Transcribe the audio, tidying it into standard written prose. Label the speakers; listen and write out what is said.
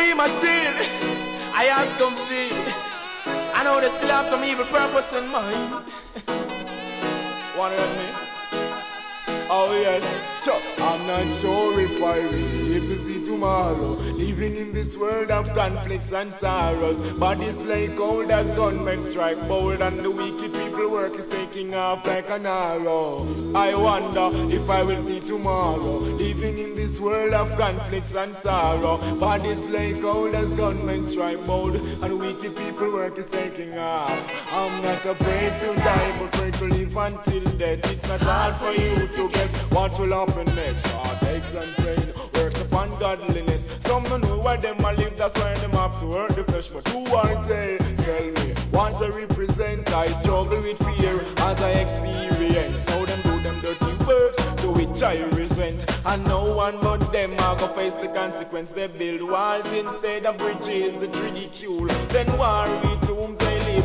Speaker 1: be my shield. I ask them feel. I know they still have some evil purpose in mind. Wanna let me? Oh yes, sure. I'm not sure if I will live to see tomorrow. Living in this world of conflicts and sorrows. Bodies lay cold as gunmen strike bold, and the wicked people work is taking off like an arrow. I wonder if I will see tomorrow. Living in this world of conflicts and sorrow. Bodies lay cold as gunmen strike bold, and the wicked people work is taking off. I'm not afraid to die, but afraid to live until death. It's not hard for you to guess what will happen next. Heartaches and pain, works upon godliness. Some don't know why them a live, that's why them have to hurt the flesh. But who are they? Tell me, what they represent? I struggle with fear as I experience how them do them dirty works, to which I resent. And no one but them are gonna face the consequence. They build walls instead of bridges, it's ridicule. Then war we